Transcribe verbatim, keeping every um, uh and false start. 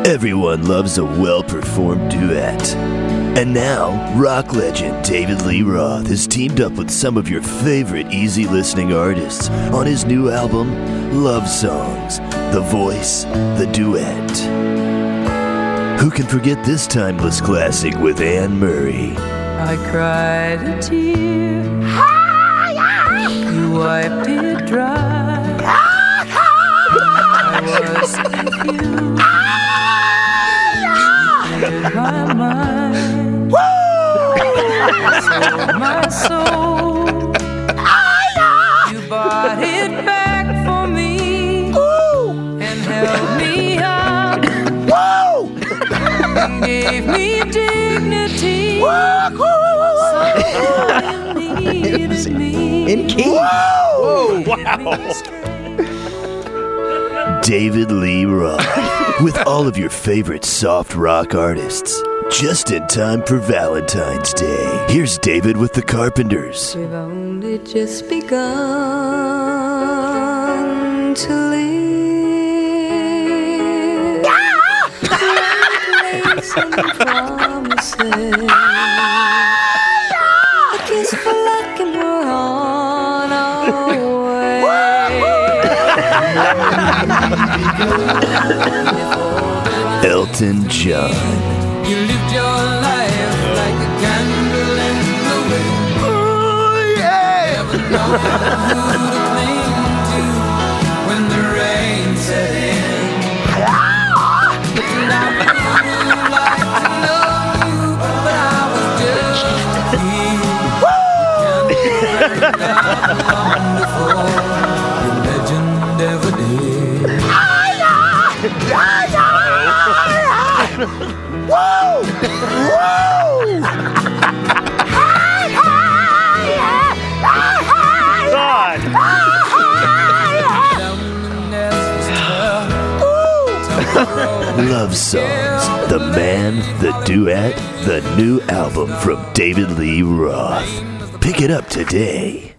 Everyone loves a well-performed duet. And now, rock legend David Lee Roth has teamed up with some of your favorite easy-listening artists on his new album, Love Songs, The Voice, The Duet. Who can forget this timeless classic with Anne Murray? I cried a tear, you wiped it dry. I was confused, you cleared my mind. Sold my soul, you bought it back for me and held me up and gave me dignity. Someone needed me. In key. Whoa! Wow. David Lee Roth, with all of your favorite soft rock artists. Just in time for Valentine's Day. Here's David with the Carpenters. We've only just begun to live. Made some promises. I guess for luck and we're on our way. Elton John. You lived your life like a candle in the wind. Oh, yeah. Never knowing who to cling to when the rain set in. But now I knew like to know you, but I was just a kid. You can't long before your legend ever did. Whoa! Whoa! God! Love Songs, The Man, The Duet, the new album from David Lee Roth. Pick it up today.